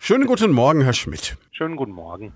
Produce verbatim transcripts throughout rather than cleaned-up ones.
Schönen guten Morgen, Herr Schmidt. Schönen guten Morgen.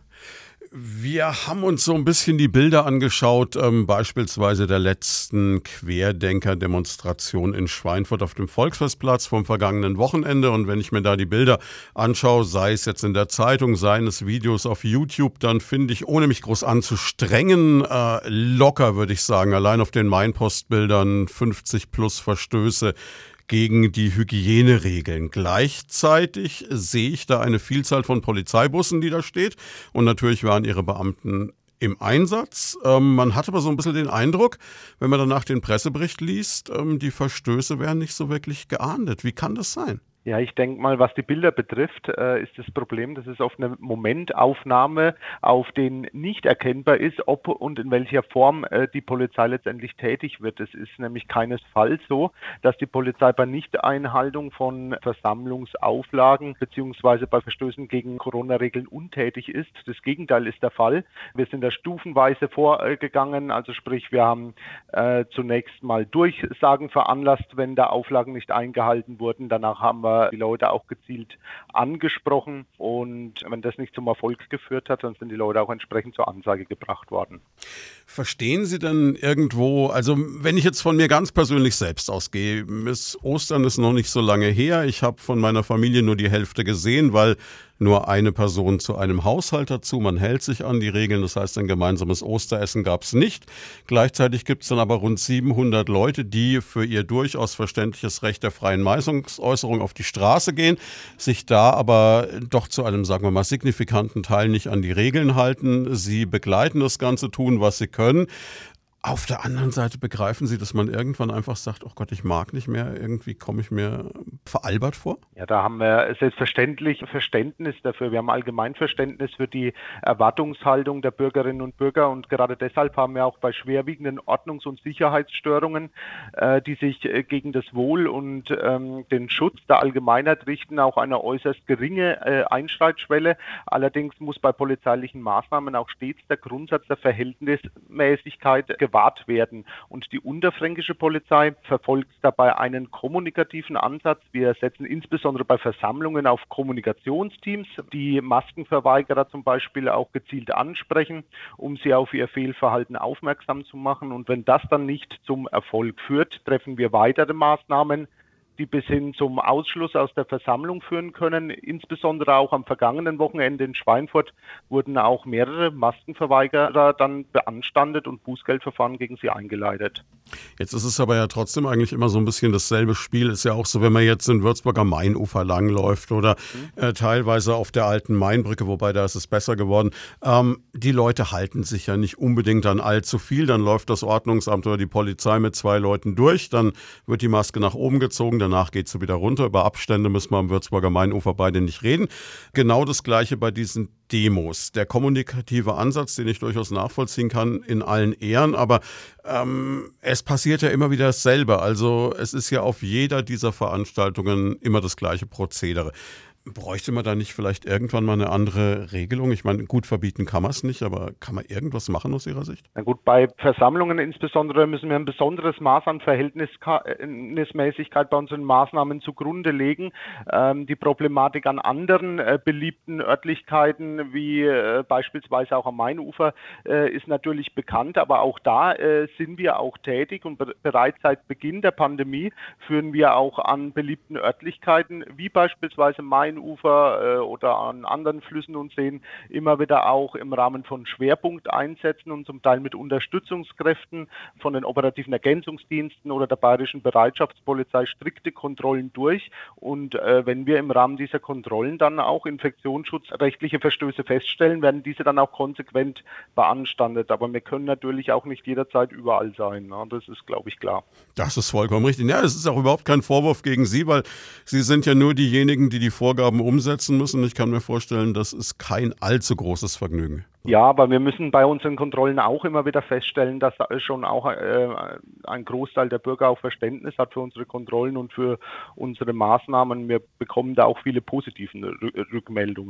Wir haben uns so ein bisschen die Bilder angeschaut, ähm, beispielsweise der letzten Querdenker-Demonstration in Schweinfurt auf dem Volksfestplatz vom vergangenen Wochenende. Und wenn ich mir da die Bilder anschaue, sei es jetzt in der Zeitung, seien es Videos auf YouTube, dann finde ich, ohne mich groß anzustrengen, äh, locker, würde ich sagen, allein auf den Mainpost-Bildern fünfzig plus Verstöße gegen die Hygieneregeln. Gleichzeitig sehe ich da eine Vielzahl von Polizeibussen, die da steht. Und natürlich waren ihre Beamten im Einsatz. Ähm, man hat aber so ein bisschen den Eindruck, wenn man danach den Pressebericht liest, ähm, die Verstöße werden nicht so wirklich geahndet. Wie kann das sein? Ja, ich denke mal, was die Bilder betrifft, äh, ist das Problem, dass es oft eine Momentaufnahme, auf den nicht erkennbar ist, ob und in welcher Form äh, die Polizei letztendlich tätig wird. Es ist nämlich keinesfalls so, dass die Polizei bei Nichteinhaltung von Versammlungsauflagen beziehungsweise bei Verstößen gegen Corona-Regeln untätig ist. Das Gegenteil ist der Fall. Wir sind da stufenweise vorgegangen, also sprich, wir haben äh, zunächst mal Durchsagen veranlasst, wenn da Auflagen nicht eingehalten wurden. Danach haben wir die Leute auch gezielt angesprochen und wenn das nicht zum Erfolg geführt hat, dann sind die Leute auch entsprechend zur Anzeige gebracht worden. Verstehen Sie denn irgendwo, also wenn ich jetzt von mir ganz persönlich selbst ausgehe, bis Ostern ist noch nicht so lange her, ich habe von meiner Familie nur die Hälfte gesehen, weil nur eine Person zu einem Haushalt dazu, man hält sich an die Regeln, das heißt ein gemeinsames Osteressen gab es nicht. Gleichzeitig gibt es dann aber rund siebenhundert Leute, die für ihr durchaus verständliches Recht der freien Meinungsäußerung auf die Straße gehen, sich da aber doch zu einem, sagen wir mal, signifikanten Teil nicht an die Regeln halten. Sie begleiten das Ganze, tun, was sie können. Auf der anderen Seite begreifen Sie, dass man irgendwann einfach sagt, oh Gott, ich mag nicht mehr, irgendwie komme ich mir veralbert vor? Ja, da haben wir selbstverständlich Verständnis dafür. Wir haben allgemein Verständnis für die Erwartungshaltung der Bürgerinnen und Bürger und gerade deshalb haben wir auch bei schwerwiegenden Ordnungs- und Sicherheitsstörungen, äh, die sich äh, gegen das Wohl und ähm, den Schutz der Allgemeinheit richten, auch eine äußerst geringe äh, Einschreitschwelle. Allerdings muss bei polizeilichen Maßnahmen auch stets der Grundsatz der Verhältnismäßigkeit gewahrt werden. Und die unterfränkische Polizei verfolgt dabei einen kommunikativen Ansatz. Wir setzen insbesondere bei Versammlungen auf Kommunikationsteams, die Maskenverweigerer zum Beispiel auch gezielt ansprechen, um sie auf ihr Fehlverhalten aufmerksam zu machen. Und wenn das dann nicht zum Erfolg führt, treffen wir weitere Maßnahmen, die bis hin zum Ausschluss aus der Versammlung führen können. Insbesondere auch am vergangenen Wochenende in Schweinfurt wurden auch mehrere Maskenverweigerer dann beanstandet und Bußgeldverfahren gegen sie eingeleitet. Jetzt ist es aber ja trotzdem eigentlich immer so ein bisschen dasselbe Spiel. Ist ja auch so, wenn man jetzt in Würzburger Mainufer langläuft oder mhm. äh, teilweise auf der alten Mainbrücke, wobei da ist es besser geworden. Ähm, die Leute halten sich ja nicht unbedingt an allzu viel. Dann läuft das Ordnungsamt oder die Polizei mit zwei Leuten durch. Dann wird die Maske nach oben gezogen. Danach geht sie wieder runter. Über Abstände müssen wir am Würzburger Mainufer beide nicht reden. Genau das Gleiche bei diesen Demos. Der kommunikative Ansatz, den ich durchaus nachvollziehen kann, in allen Ehren, aber ähm, es passiert ja immer wieder dasselbe. Also es ist ja auf jeder dieser Veranstaltungen immer das gleiche Prozedere. Bräuchte man da nicht vielleicht irgendwann mal eine andere Regelung? Ich meine, gut verbieten kann man es nicht, aber kann man irgendwas machen aus Ihrer Sicht? Na gut, bei Versammlungen insbesondere müssen wir ein besonderes Maß an Verhältnismäßigkeit bei unseren Maßnahmen zugrunde legen. Ähm, die Problematik an anderen äh, beliebten Örtlichkeiten, wie äh, beispielsweise auch am Mainufer, äh, ist natürlich bekannt, aber auch da äh, sind wir auch tätig und be- bereits seit Beginn der Pandemie führen wir auch an beliebten Örtlichkeiten, wie beispielsweise Mainufer, Ufer äh, oder an anderen Flüssen und Seen immer wieder auch im Rahmen von Schwerpunkteinsätzen und zum Teil mit Unterstützungskräften von den operativen Ergänzungsdiensten oder der Bayerischen Bereitschaftspolizei strikte Kontrollen durch. Und äh, wenn wir im Rahmen dieser Kontrollen dann auch infektionsschutzrechtliche Verstöße feststellen, werden diese dann auch konsequent beanstandet. Aber wir können natürlich auch nicht jederzeit überall sein. Ne? Das ist, glaube ich, klar. Das ist vollkommen richtig. Ja, es ist auch überhaupt kein Vorwurf gegen Sie, weil Sie sind ja nur diejenigen, die die Vorgaben umsetzen müssen. Ich kann mir vorstellen, das ist kein allzu großes Vergnügen. Ja, aber wir müssen bei unseren Kontrollen auch immer wieder feststellen, dass schon auch äh, ein Großteil der Bürger auch Verständnis hat für unsere Kontrollen und für unsere Maßnahmen. Wir bekommen da auch viele positive Rückmeldungen.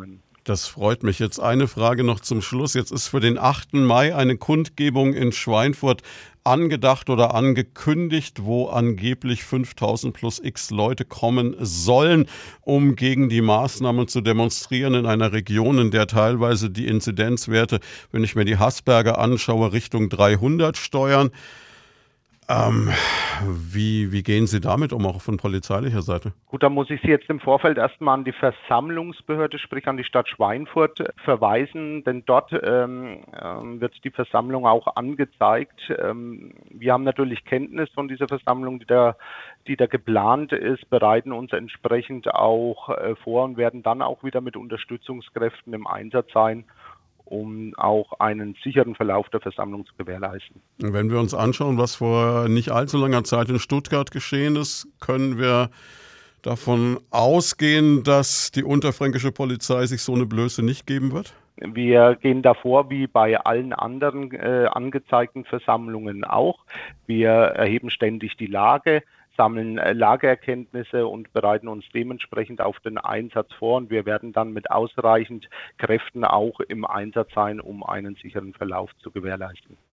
Das freut mich. Jetzt eine Frage noch zum Schluss. Jetzt ist für den achten Mai eine Kundgebung in Schweinfurt angedacht oder angekündigt, wo angeblich fünftausend plus x Leute kommen sollen, um gegen die Maßnahmen zu demonstrieren in einer Region, in der teilweise die Inzidenzwerte, wenn ich mir die Haßberge anschaue, Richtung dreihundert steuern. Ähm, wie, wie gehen Sie damit um, auch von polizeilicher Seite? Gut, da muss ich Sie jetzt im Vorfeld erstmal an die Versammlungsbehörde, sprich an die Stadt Schweinfurt, verweisen, denn dort ähm, ähm, wird die Versammlung auch angezeigt. Ähm, wir haben natürlich Kenntnis von dieser Versammlung, die da, die da geplant ist, bereiten uns entsprechend auch äh, vor und werden dann auch wieder mit Unterstützungskräften im Einsatz sein, um auch einen sicheren Verlauf der Versammlung zu gewährleisten. Wenn wir uns anschauen, was vor nicht allzu langer Zeit in Stuttgart geschehen ist, können wir davon ausgehen, dass die unterfränkische Polizei sich so eine Blöße nicht geben wird? Wir gehen davor wie bei allen anderen äh, angezeigten Versammlungen auch. Wir erheben ständig die Lage, sammeln äh, Lageerkenntnisse und bereiten uns dementsprechend auf den Einsatz vor. Und wir werden dann mit ausreichend Kräften auch im Einsatz sein, um einen sicheren Verlauf zu gewährleisten.